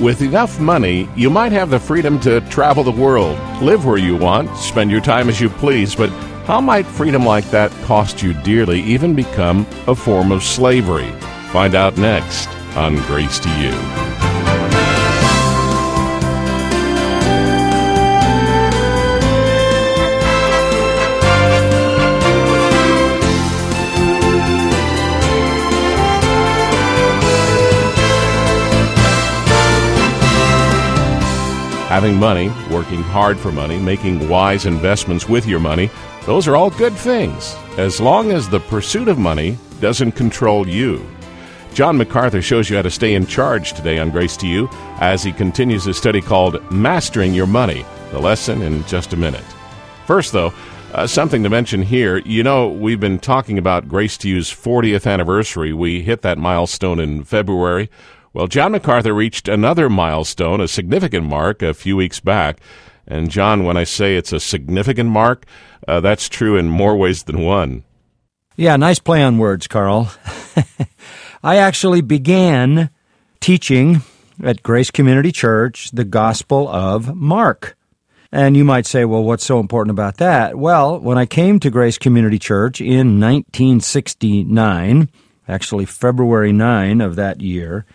With enough money, you might have the freedom to travel the world, live where you want, spend your time as you please, but how might freedom like that cost you dearly, even become a form of slavery? Find out next on Grace to You. Having money, working hard for money, making wise investments with your money, those are all good things, as long as the pursuit of money doesn't control you. John MacArthur shows you how to stay in charge today on Grace to You as he continues a study called Mastering Your Money. The lesson in just a minute. First, though, something to mention here. You know, we've been talking about Grace to You's 40th anniversary. We hit that milestone in February. Well, John MacArthur reached another milestone, a significant mark, a few weeks back. And John, when I say it's a significant mark, that's true in more ways than one. Yeah, nice play on words, Carl. I actually began teaching at Grace Community Church the Gospel of Mark. And you might say, well, what's so important about that? Well, when I came to Grace Community Church in 1969, actually February 9 of that year,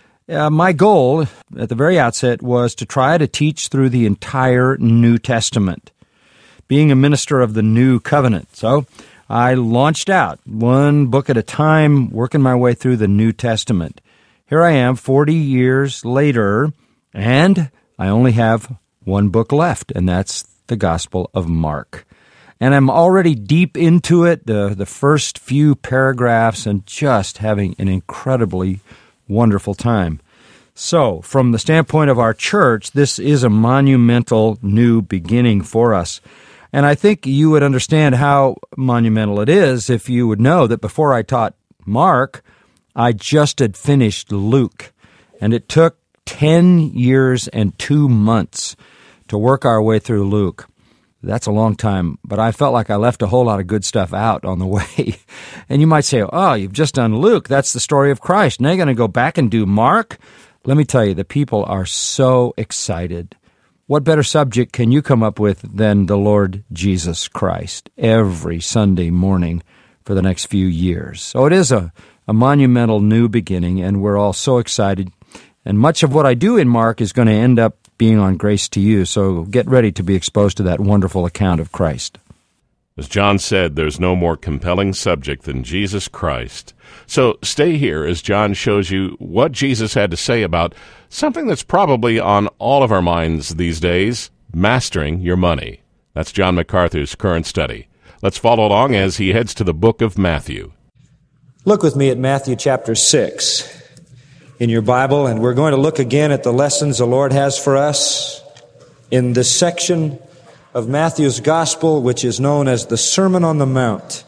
my goal at the very outset was to try to teach through the entire New Testament, being a minister of the New Covenant. So I launched out, one book at a time, working my way through the New Testament. Here I am, 40 years later, and I only have one book left, and that's the Gospel of Mark. And I'm already deep into it, the first few paragraphs, and just having an incredibly wonderful time. So, from the standpoint of our church, this is a monumental new beginning for us. And I think you would understand how monumental it is if you would know that before I taught Mark, I just had finished Luke. And it took 10 years and 2 months to work our way through Luke. That's a long time, but I felt like I left a whole lot of good stuff out on the way. And you might say, oh, you've just done Luke. That's the story of Christ. Now you're going to go back and do Mark? Let me tell you, the people are so excited. What better subject can you come up with than the Lord Jesus Christ every Sunday morning for the next few years? So it is a monumental new beginning, and we're all so excited. And much of what I do in Mark is going to end up being on Grace to You, so get ready to be exposed to that wonderful account of Christ. As John said, there's no more compelling subject than Jesus Christ. So stay here as John shows you what Jesus had to say about something that's probably on all of our minds these days, mastering your money. That's John MacArthur's current study. Let's follow along as he heads to the book of Matthew. Look with me at Matthew chapter 6. In your Bible, and we're going to look again at the lessons the Lord has for us in this section of Matthew's Gospel, which is known as the Sermon on the Mount.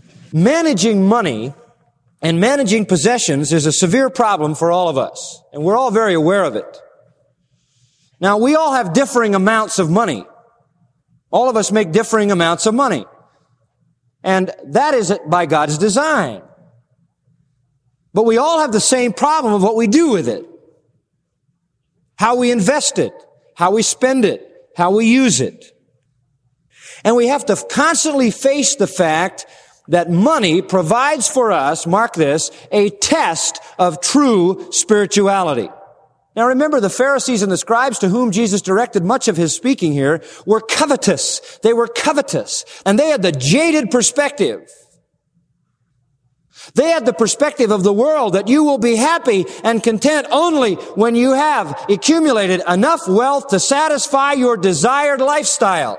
Managing money and managing possessions is a severe problem for all of us, and we're all very aware of it. Now, we all have differing amounts of money. All of us make differing amounts of money, and that is by God's design. But we all have the same problem of what we do with it. How we invest it, how we spend it, how we use it. And we have to constantly face the fact that money provides for us, mark this, a test of true spirituality. Now remember, the Pharisees and the scribes to whom Jesus directed much of his speaking here were covetous. They were covetous, and they had the jaded perspective. They had the perspective of the world that you will be happy and content only when you have accumulated enough wealth to satisfy your desired lifestyle.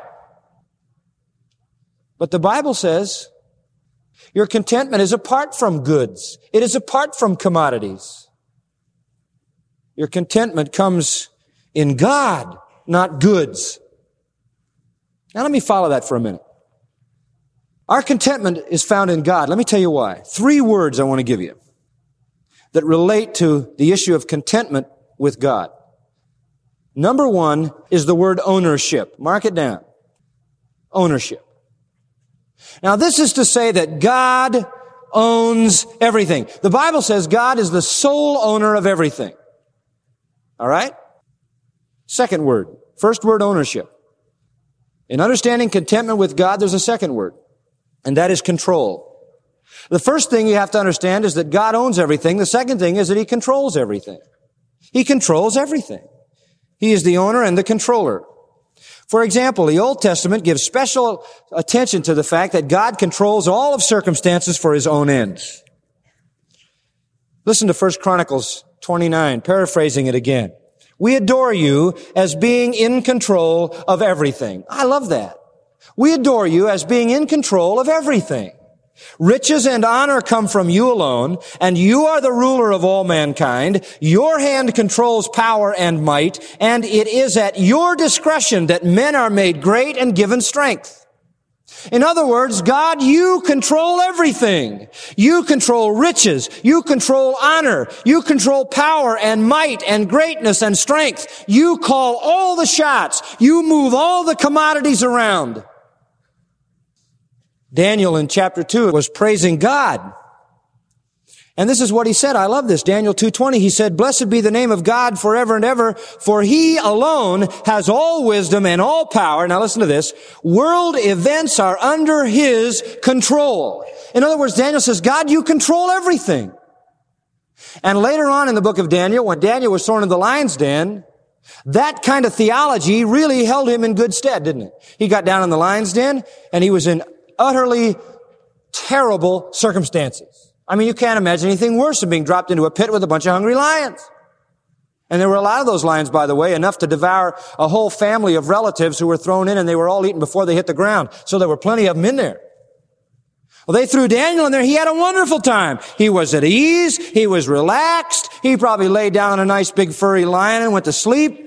But the Bible says your contentment is apart from goods. It is apart from commodities. Your contentment comes in God, not goods. Now let me follow that for a minute. Our contentment is found in God. Let me tell you why. 3 words I want to give you that relate to the issue of contentment with God. Number 1 is the word ownership. Mark it down. Ownership. Now this is to say that God owns everything. The Bible says God is the sole owner of everything. All right? Second word. First word, ownership. In understanding contentment with God, there's a second word, and that is control. The first thing you have to understand is that God owns everything. The second thing is that He controls everything. He controls everything. He is the owner and the controller. For example, the Old Testament gives special attention to the fact that God controls all of circumstances for His own ends. Listen to 1 Chronicles 29, paraphrasing it again. We adore you as being in control of everything. I love that. We adore you as being in control of everything. Riches and honor come from you alone, and you are the ruler of all mankind. Your hand controls power and might, and it is at your discretion that men are made great and given strength. In other words, God, you control everything. You control riches. You control honor. You control power and might and greatness and strength. You call all the shots. You move all the commodities around. Daniel in chapter 2 was praising God. And this is what he said. I love this. Daniel 2:20, he said, "Blessed be the name of God forever and ever, for He alone has all wisdom and all power." Now listen to this. World events are under His control. In other words, Daniel says, God, you control everything. And later on in the book of Daniel, when Daniel was thrown in the lion's den, that kind of theology really held him in good stead, didn't it? He got down in the lion's den, and he was in utterly terrible circumstances. I mean, you can't imagine anything worse than being dropped into a pit with a bunch of hungry lions. And there were a lot of those lions, by the way, enough to devour a whole family of relatives who were thrown in, and they were all eaten before they hit the ground. So there were plenty of them in there. Well, they threw Daniel in there. He had a wonderful time. He was at ease. He was relaxed. He probably laid down a nice big furry lion and went to sleep.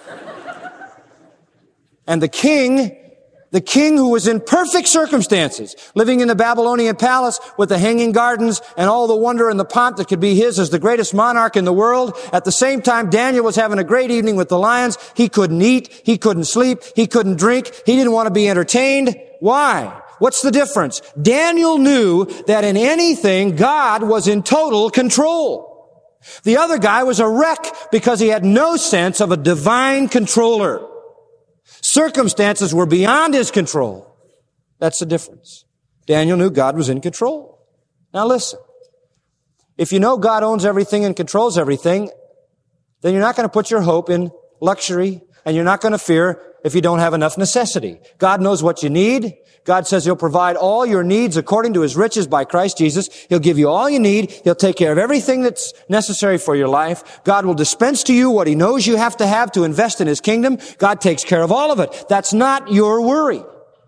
And the king who was in perfect circumstances, living in the Babylonian palace with the hanging gardens and all the wonder and the pomp that could be his as the greatest monarch in the world. At the same time, Daniel was having a great evening with the lions. He couldn't eat. He couldn't sleep. He couldn't drink. He didn't want to be entertained. Why? What's the difference? Daniel knew that in anything, God was in total control. The other guy was a wreck because he had no sense of a divine controller. Circumstances were beyond his control. That's the difference. Daniel knew God was in control. Now listen. If you know God owns everything and controls everything, then you're not going to put your hope in luxury, and you're not going to fear if you don't have enough necessity. God knows what you need. God says He'll provide all your needs according to His riches by Christ Jesus. He'll give you all you need. He'll take care of everything that's necessary for your life. God will dispense to you what He knows you have to invest in His kingdom. God takes care of all of it. That's not your worry.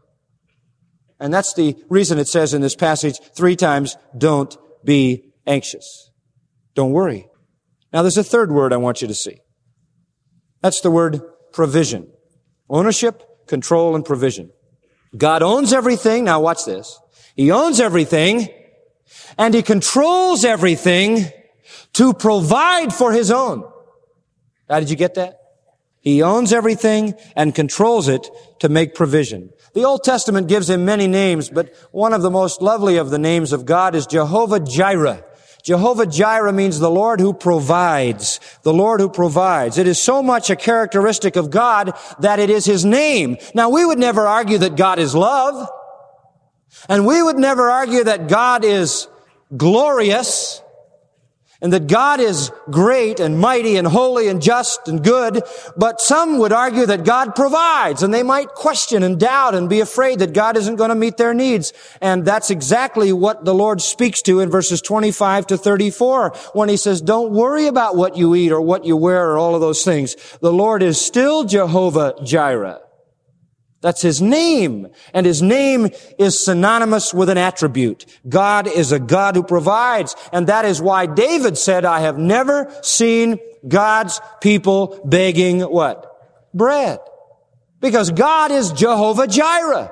And that's the reason it says in this passage 3 times, don't be anxious. Don't worry. Now there's a third word I want you to see. That's the word provision. Ownership, control, and provision. God owns everything. Now watch this. He owns everything, and He controls everything to provide for His own. How did you get that? He owns everything and controls it to make provision. The Old Testament gives Him many names, but one of the most lovely of the names of God is Jehovah Jireh. Jehovah Jireh means the Lord who provides. The Lord who provides. It is so much a characteristic of God that it is His name. Now, we would never argue that God is love. And we would never argue that God is glorious. And that God is great and mighty and holy and just and good. But some would argue that God provides, and they might question and doubt and be afraid that God isn't going to meet their needs. And that's exactly what the Lord speaks to in verses 25 to 34 when He says, don't worry about what you eat or what you wear or all of those things. The Lord is still Jehovah Jireh. That's His name. And His name is synonymous with an attribute. God is a God who provides. And that is why David said, I have never seen God's people begging what? Bread. Because God is Jehovah Jireh.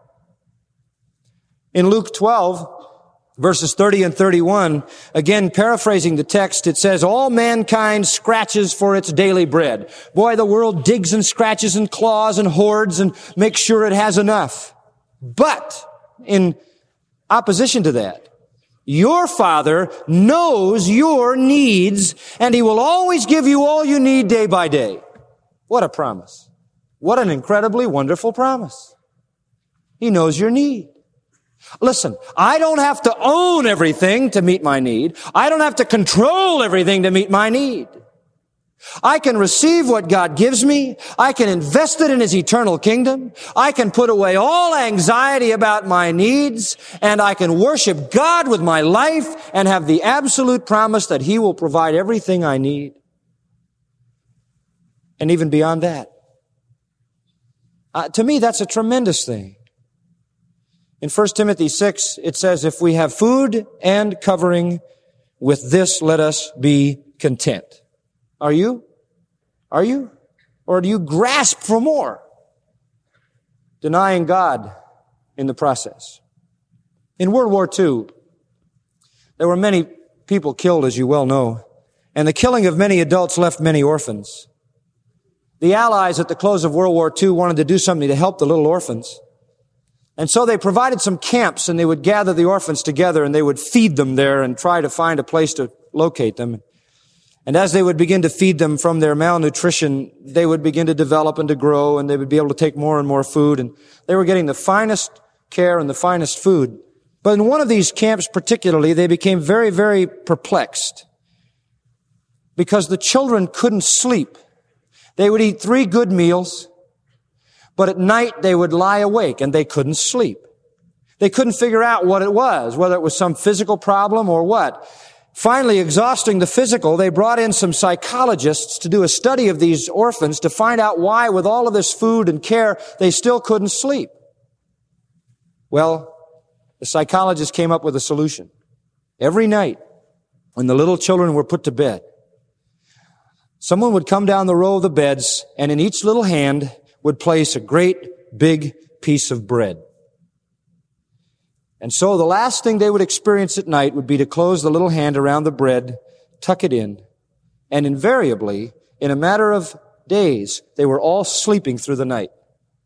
In Luke 12, verses 30 and 31, again paraphrasing the text, it says, all mankind scratches for its daily bread. Boy, the world digs and scratches and claws and hoards and makes sure it has enough. But in opposition to that, Your Father knows your needs, and He will always give you all you need day by day. What a promise. What an incredibly wonderful promise. He knows your need. Listen, I don't have to own everything to meet my need. I don't have to control everything to meet my need. I can receive what God gives me. I can invest it in His eternal kingdom. I can put away all anxiety about my needs, and I can worship God with my life and have the absolute promise that He will provide everything I need. And even beyond that. To me, that's a tremendous thing. In 1 Timothy 6, it says, if we have food and covering, with this let us be content. Are you? Are you? Or do you grasp for more? Denying God in the process. In World War II, there were many people killed, as you well know, and the killing of many adults left many orphans. The Allies at the close of World War II wanted to do something to help the little orphans. And so they provided some camps, and they would gather the orphans together, and they would feed them there and try to find a place to locate them. And as they would begin to feed them from their malnutrition, they would begin to develop and to grow, and they would be able to take more and more food. And they were getting the finest care and the finest food. But in one of these camps particularly, they became very, very perplexed because the children couldn't sleep. They would eat 3 good meals, but at night they would lie awake and they couldn't sleep. They couldn't figure out what it was, whether it was some physical problem or what. Finally, exhausting the physical, they brought in some psychologists to do a study of these orphans to find out why, with all of this food and care, they still couldn't sleep. Well, the psychologists came up with a solution. Every night, when the little children were put to bed, someone would come down the row of the beds, and in each little hand would place a great big piece of bread. And so the last thing they would experience at night would be to close the little hand around the bread, tuck it in, and invariably, in a matter of days, they were all sleeping through the night.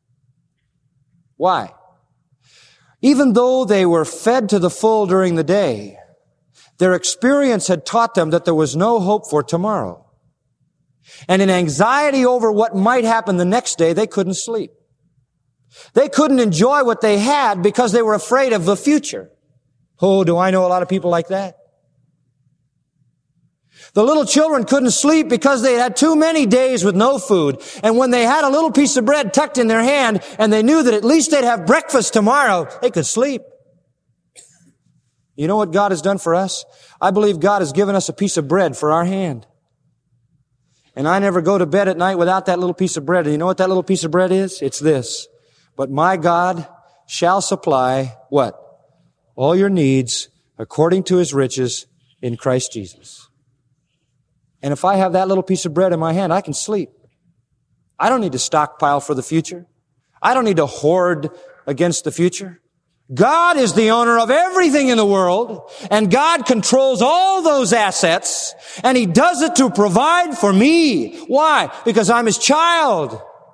Why? Even though they were fed to the full during the day, their experience had taught them that there was no hope for tomorrow. And in anxiety over what might happen the next day, they couldn't sleep. They couldn't enjoy what they had because they were afraid of the future. Oh, do I know a lot of people like that? The little children couldn't sleep because they had too many days with no food. And when they had a little piece of bread tucked in their hand and they knew that at least they'd have breakfast tomorrow, they could sleep. You know what God has done for us? I believe God has given us a piece of bread for our hand. And I never go to bed at night without that little piece of bread. And you know what that little piece of bread is? It's this. But my God shall supply what? All your needs according to His riches in Christ Jesus. And if I have that little piece of bread in my hand, I can sleep. I don't need to stockpile for the future. I don't need to hoard against the future. God is the owner of everything in the world, and God controls all those assets, and He does it to provide for me. Why? Because I'm His child.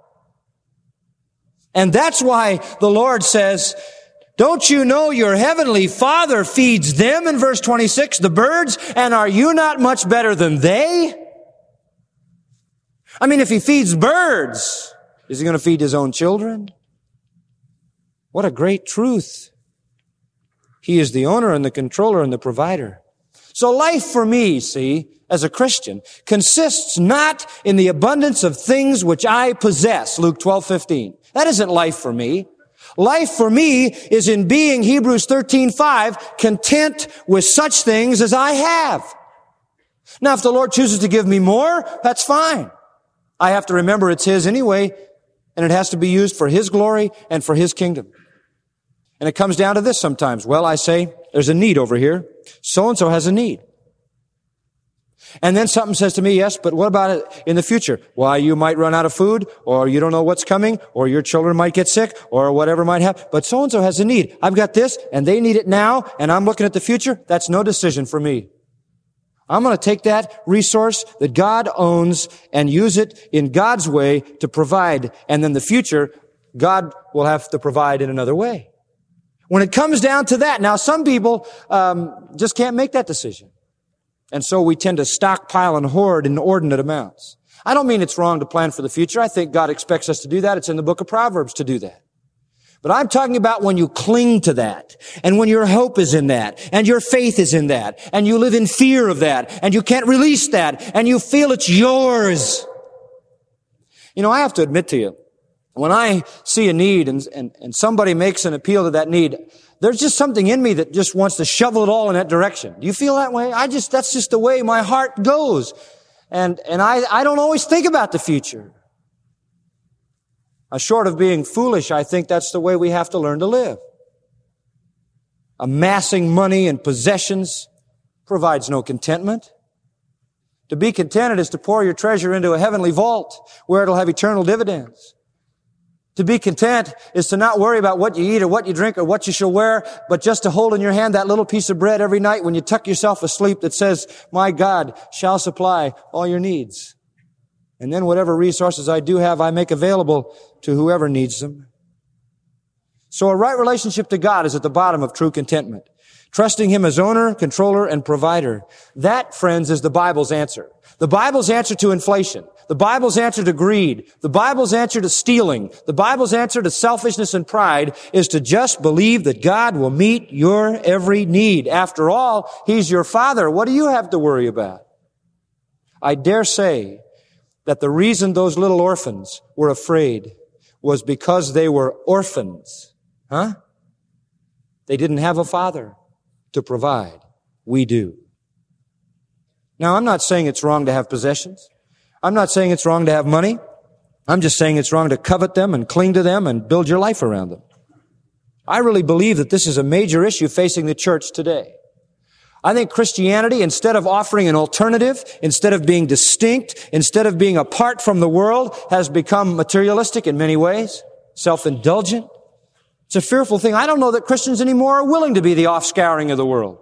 And that's why the Lord says, don't you know your heavenly Father feeds them, in verse 26, the birds, and are you not much better than they? I mean, if He feeds birds, is He going to feed His own children? What a great truth. He is the owner and the controller and the provider. So life for me, see, as a Christian, consists not in the abundance of things which I possess, Luke 12:15. That isn't life for me. Life for me is in being, Hebrews 13:5, content with such things as I have. Now, if the Lord chooses to give me more, that's fine. I have to remember it's His anyway, and it has to be used for His glory and for His kingdom. And it comes down to this sometimes. Well, I say, there's a need over here. So-and-so has a need. And then something says to me, yes, but what about it in the future? Why, you might run out of food, or you don't know what's coming, or your children might get sick, or whatever might happen. But so-and-so has a need. I've got this, and they need it now, and I'm looking at the future. That's no decision for me. I'm going to take that resource that God owns and use it in God's way to provide. And then the future, God will have to provide in another way. When it comes down to that, now some people just can't make that decision. And so we tend to stockpile and hoard inordinate amounts. I don't mean it's wrong to plan for the future. I think God expects us to do that. It's in the book of Proverbs to do that. But I'm talking about when you cling to that, and when your hope is in that, and your faith is in that, and you live in fear of that, and you can't release that, and you feel it's yours. You know, I have to admit to you, when I see a need and somebody makes an appeal to that need, there's just something in me that just wants to shovel it all in that direction. Do you feel that way? That's just the way my heart goes. And I don't always think about the future. Short of being foolish, I think that's the way we have to learn to live. Amassing money and possessions provides no contentment. To be contented is to pour your treasure into a heavenly vault where it'll have eternal dividends. To be content is to not worry about what you eat or what you drink or what you shall wear, but just to hold in your hand that little piece of bread every night when you tuck yourself asleep that says, my God shall supply all your needs. And then whatever resources I do have, I make available to whoever needs them. So a right relationship to God is at the bottom of true contentment. Trusting Him as owner, controller, and provider. That, friends, is the Bible's answer. The Bible's answer to inflation. The Bible's answer to greed. The Bible's answer to stealing. The Bible's answer to selfishness and pride is to just believe that God will meet your every need. After all, He's your Father. What do you have to worry about? I dare say that the reason those little orphans were afraid was because they were orphans. They didn't have a father to provide. We do. Now, I'm not saying it's wrong to have possessions. I'm not saying it's wrong to have money. I'm just saying it's wrong to covet them and cling to them and build your life around them. I really believe that this is a major issue facing the church today. I think Christianity, instead of offering an alternative, instead of being distinct, instead of being apart from the world, has become materialistic in many ways, self-indulgent. It's a fearful thing. I don't know that Christians anymore are willing to be the offscouring of the world.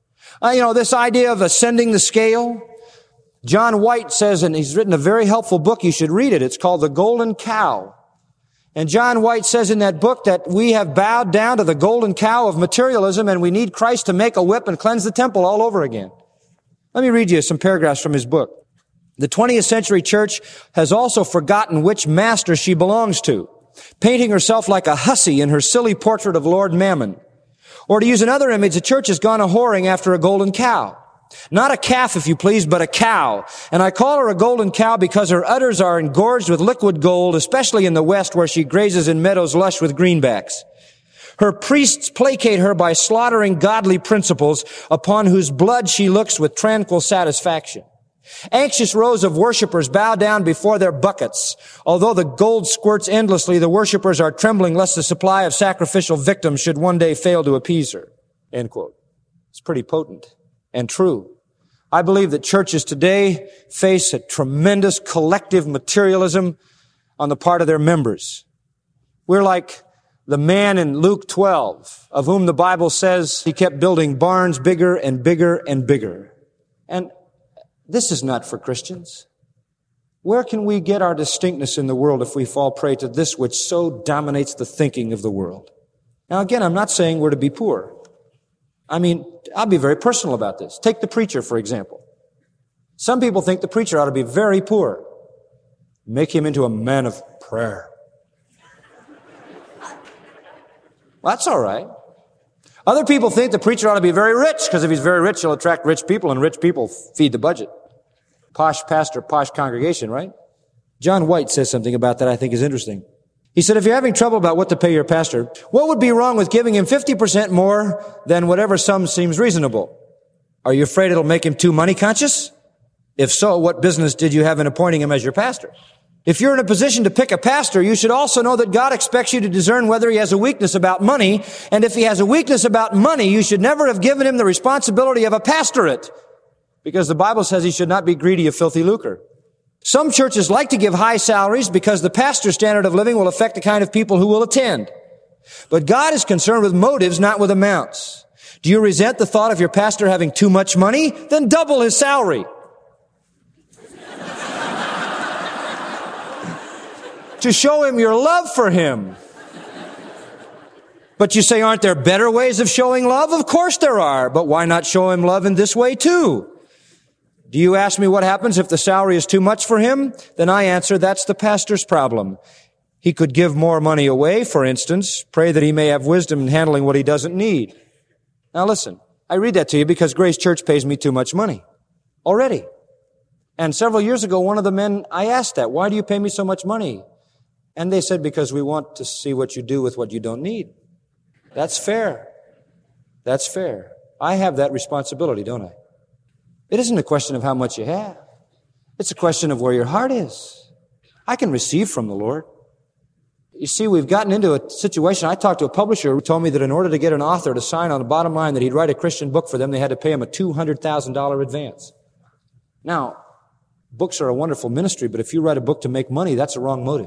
This idea of ascending the scale. John White says, and he's written a very helpful book, you should read it. It's called The Golden Cow. And John White says in that book that we have bowed down to the golden cow of materialism and we need Christ to make a whip and cleanse the temple all over again. Let me read you some paragraphs from his book. The 20th century church has also forgotten which master she belongs to, painting herself like a hussy in her silly portrait of Lord Mammon. Or to use another image, the church has gone a-whoring after a golden cow. Not a calf, if you please, but a cow. And I call her a golden cow because her udders are engorged with liquid gold, especially in the West where she grazes in meadows lush with greenbacks. Her priests placate her by slaughtering godly principles upon whose blood she looks with tranquil satisfaction. Anxious rows of worshipers bow down before their buckets. Although the gold squirts endlessly, the worshipers are trembling lest the supply of sacrificial victims should one day fail to appease her. End quote. It's pretty potent and true. I believe that churches today face a tremendous collective materialism on the part of their members. We're like the man in Luke 12, of whom the Bible says he kept building barns bigger and bigger and bigger. And this is not for Christians. Where can we get our distinctness in the world if we fall prey to this which so dominates the thinking of the world? Now again, I'm not saying we're to be poor. I'll be very personal about this. Take the preacher, for example. Some people think the preacher ought to be very poor. Make him into a man of prayer. Well, that's all right. Other people think the preacher ought to be very rich, because if he's very rich, he'll attract rich people, and rich people feed the budget. Posh pastor, posh congregation, right? John White says something about that I think is interesting. He said, if you're having trouble about what to pay your pastor, what would be wrong with giving him 50% more than whatever sum seems reasonable? Are you afraid it'll make him too money conscious? If so, what business did you have in appointing him as your pastor? If you're in a position to pick a pastor, you should also know that God expects you to discern whether he has a weakness about money. And if he has a weakness about money, you should never have given him the responsibility of a pastorate, because the Bible says he should not be greedy of filthy lucre. Some churches like to give high salaries because the pastor's standard of living will affect the kind of people who will attend. But God is concerned with motives, not with amounts. Do you resent the thought of your pastor having too much money? Then double his salary. To show him your love for him. But you say, aren't there better ways of showing love? Of course there are. But why not show him love in this way too? Do you ask me what happens if the salary is too much for him? Then I answer, that's the pastor's problem. He could give more money away, for instance, pray that he may have wisdom in handling what he doesn't need. Now listen, I read that to you because Grace Church pays me too much money already. And several years ago, one of the men, I asked that, why do you pay me so much money? And they said, because we want to see what you do with what you don't need. That's fair. That's fair. I have that responsibility, don't I? It isn't a question of how much you have. It's a question of where your heart is. I can receive from the Lord. You see, we've gotten into a situation. I talked to a publisher who told me that in order to get an author to sign on the bottom line that he'd write a Christian book for them, they had to pay him a $200,000 advance. Now, books are a wonderful ministry, but if you write a book to make money, that's a wrong motive.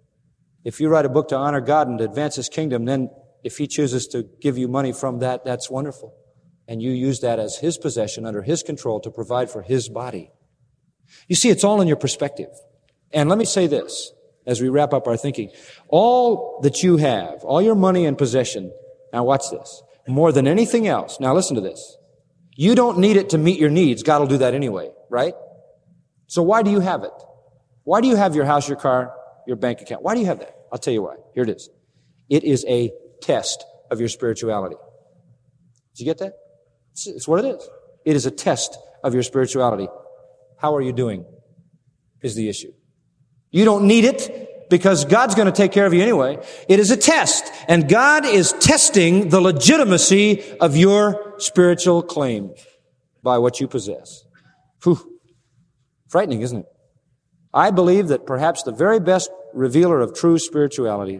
If you write a book to honor God and to advance His kingdom, then if He chooses to give you money from that, that's wonderful. And you use that as His possession, under His control, to provide for His body. You see, it's all in your perspective. And let me say this, as we wrap up our thinking. All that you have, all your money and possession, now watch this, more than anything else, now listen to this. You don't need it to meet your needs. God will do that anyway, right? So why do you have it? Why do you have your house, your car, your bank account? Why do you have that? I'll tell you why. Here it is. It is a test of your spirituality. Did you get that? It's what it is. It is a test of your spirituality. How are you doing is the issue. You don't need it because God's going to take care of you anyway. It is a test, and God is testing the legitimacy of your spiritual claim by what you possess. Whew. Frightening, isn't it? I believe that perhaps the very best revealer of true spirituality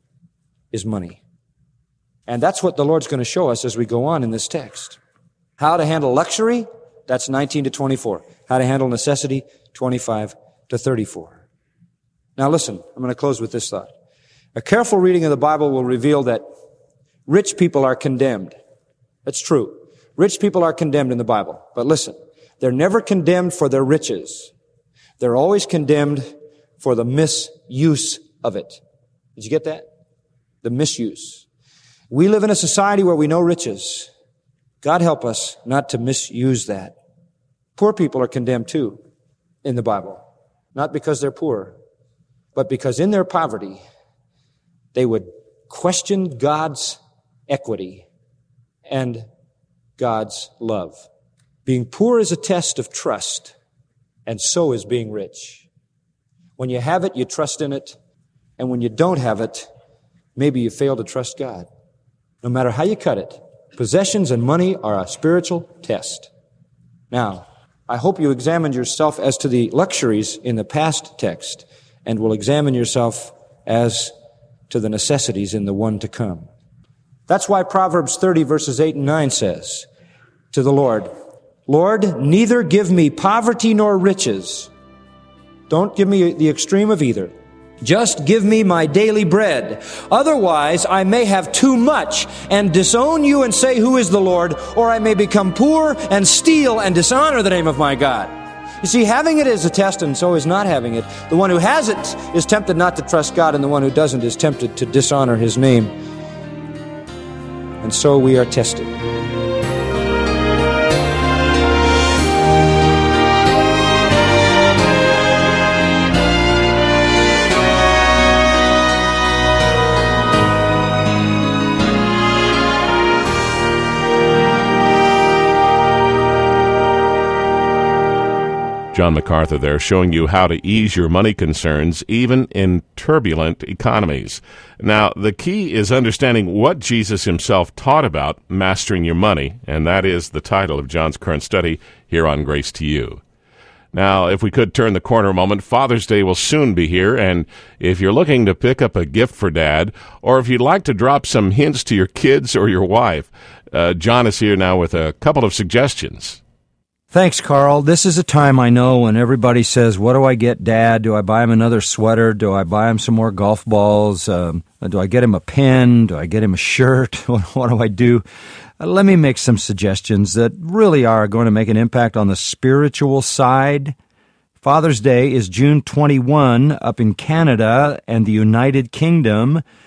is money. And that's what the Lord's going to show us as we go on in this text. How to handle luxury, that's 19 to 24. How to handle necessity, 25 to 34. Now listen, I'm going to close with this thought. A careful reading of the Bible will reveal that rich people are condemned. That's true. Rich people are condemned in the Bible. But listen, they're never condemned for their riches. They're always condemned for the misuse of it. Did you get that? The misuse. We live in a society where we know riches. God help us not to misuse that. Poor people are condemned too in the Bible. Not because they're poor, but because in their poverty, they would question God's equity and God's love. Being poor is a test of trust, and so is being rich. When you have it, you trust in it, and when you don't have it, maybe you fail to trust God. No matter how you cut it, possessions and money are a spiritual test. Now, I hope you examined yourself as to the luxuries in the past text, and will examine yourself as to the necessities in the one to come. That's why Proverbs 30 verses 8 and 9 says to the Lord, Lord, neither give me poverty nor riches. Don't give me the extreme of either. Just give me my daily bread. Otherwise, I may have too much and disown you and say, who is the Lord? Or I may become poor and steal and dishonor the name of my God. You see, having it is a test, and so is not having it. The one who has it is tempted not to trust God, and the one who doesn't is tempted to dishonor His name. And so we are tested. John MacArthur there, showing you how to ease your money concerns even in turbulent economies. Now, the key is understanding what Jesus himself taught about mastering your money, and that is the title of John's current study here on Grace to You. Now, if we could turn the corner a moment, Father's Day will soon be here, and if you're looking to pick up a gift for Dad, or if you'd like to drop some hints to your kids or your wife, John is here now with a couple of suggestions. Thanks, Carl. This is a time I know when everybody says, what do I get Dad? Do I buy him another sweater? Do I buy him some more golf balls? Do I get him a pen? Do I get him a shirt? What do I do? Let me make some suggestions that really are going to make an impact on the spiritual side. Father's Day is June 21 up in Canada and the United Kingdom.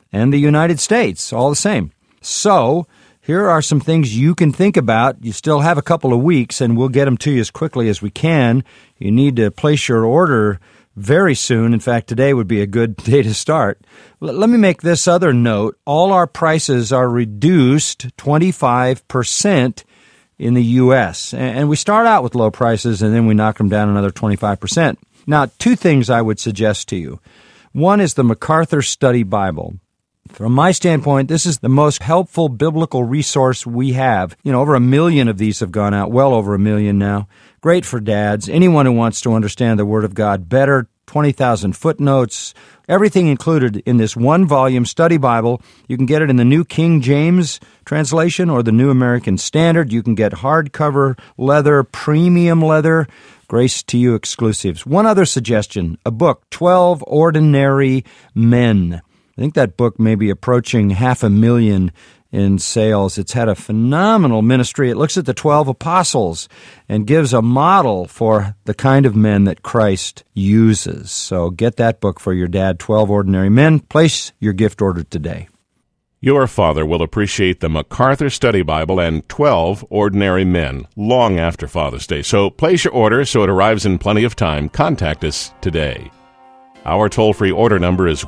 and the United States, all the same. So, here are some things you can think about. You still have a couple of weeks, and we'll get them to you as quickly as we can. You need to place your order very soon. In fact, today would be a good day to start. Let me make this other note. All our prices are reduced 25% in the U.S., and we start out with low prices, and then we knock them down another 25%. Now, two things I would suggest to you. One is the MacArthur Study Bible. From my standpoint, this is the most helpful biblical resource we have. Over 1 million of these have gone out, well over 1 million now. Great for dads, anyone who wants to understand the Word of God better, 20,000 footnotes, everything included in this one-volume study Bible. You can get it in the New King James translation or the New American Standard. You can get hardcover leather, premium leather, Grace to You exclusives. One other suggestion, a book, 12 Ordinary Men. I think that book may be approaching 500,000 in sales. It's had a phenomenal ministry. It looks at the 12 apostles and gives a model for the kind of men that Christ uses. So get that book for your dad, 12 Ordinary Men. Place your gift order today. Your father will appreciate the MacArthur Study Bible and 12 Ordinary Men long after Father's Day. So place your order so it arrives in plenty of time. Contact us today. Our toll-free order number is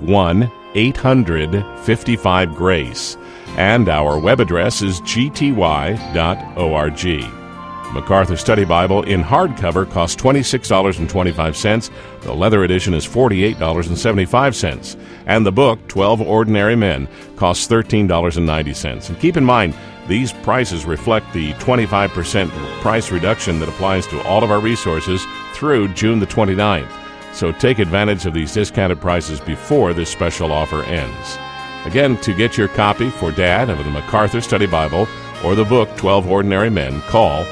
1-800-55-GRACE, and our web address is gty.org. MacArthur Study Bible in hardcover costs $26.25. The leather edition is $48.75. And the book, 12 Ordinary Men, costs $13.90. And keep in mind, these prices reflect the 25% price reduction that applies to all of our resources through June the 29th. So take advantage of these discounted prices before this special offer ends. Again, to get your copy for Dad of the MacArthur Study Bible or the book 12 Ordinary Men, call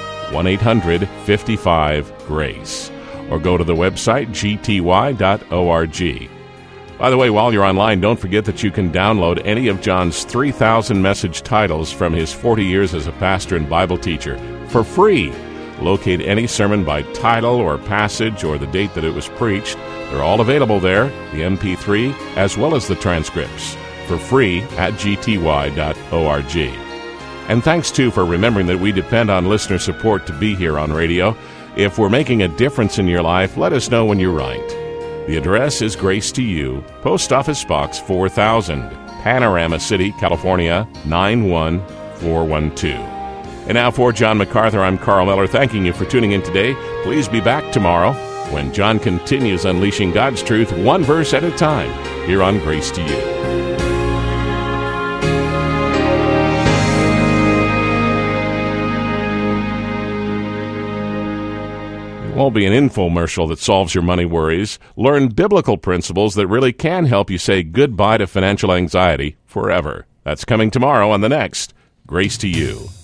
1-800-55-GRACE or go to the website gty.org. By the way, while you're online, don't forget that you can download any of John's 3,000 message titles from his 40 years as a pastor and Bible teacher for free. Locate any sermon by title or passage or the date that it was preached. They're all available there, the MP3, as well as the transcripts, for free at gty.org. And thanks, too, for remembering that we depend on listener support to be here on radio. If we're making a difference in your life, let us know when you write. The address is Grace to You, Post Office Box 4000, Panorama City, California, 91412. And now for John MacArthur, I'm Carl Miller, thanking you for tuning in today. Please be back tomorrow when John continues unleashing God's truth one verse at a time here on Grace to You. It won't be an infomercial that solves your money worries. Learn biblical principles that really can help you say goodbye to financial anxiety forever. That's coming tomorrow on the next Grace to You.